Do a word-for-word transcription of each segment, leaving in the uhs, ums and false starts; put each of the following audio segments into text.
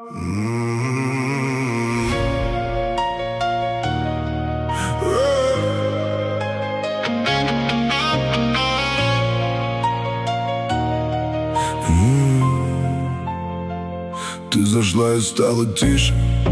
Ты зашла и стало тише.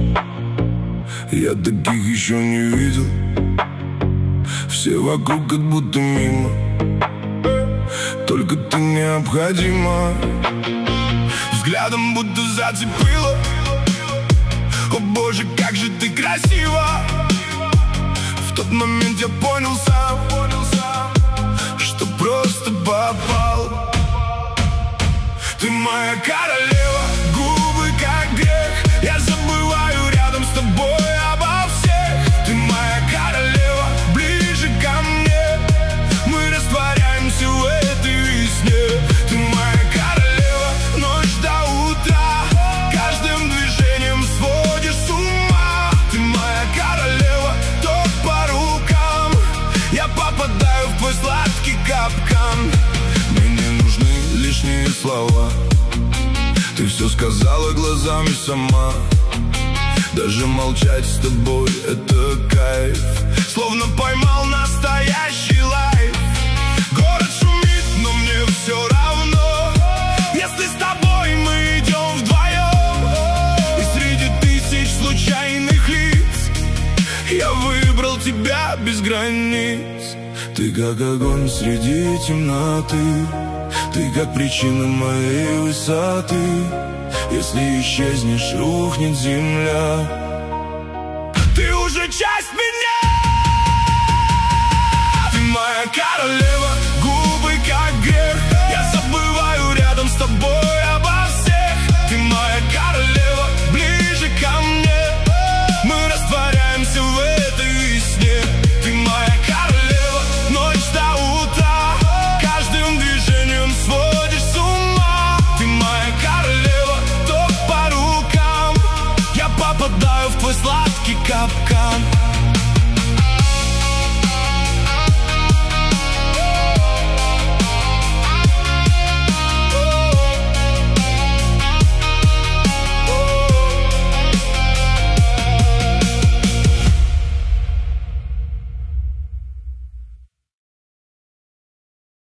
Я таких еще не видел. Все вокруг как будто мимо. Только ты необходима. Взглядом будто зацепила. О боже, как же ты красива. В тот момент я понял сам, что просто попал. Ты моя королева, губы как грех. Я забываю рядом с тобой обо всех. Ты моя королева, ближе ко мне. Мы растворяемся в этой весне. Ты моя королева, ночь до утра. Каждым движением сводишь с ума. Ты моя королева, ток по рукам. Я попадаю в твой сладкий капкан. Мне не нужны лишние слова. Ты все сказала глазами сама. Даже молчать с тобой — это кайф. Словно поймал настоящий лайф. Город шумит, но мне все равно. Если с тобой мы идем вдвоем. И среди тысяч случайных лиц я выбрал тебя без границ. Ты как огонь среди темноты. Ты как причина моей высоты. Если исчезнешь, рухнет земля. Ты уже часть меня. Ты моя королева, губы как грех. Я забываю рядом с тобой обо всех. Ты моя королева, ближе ко мне. Мы растворяемся в этой весне. Ты моя королева, ночь до утра. Каждым движением сводишь с ума. Ты моя королева, ток по рукам. Я попадаю в твой сладкий капкан.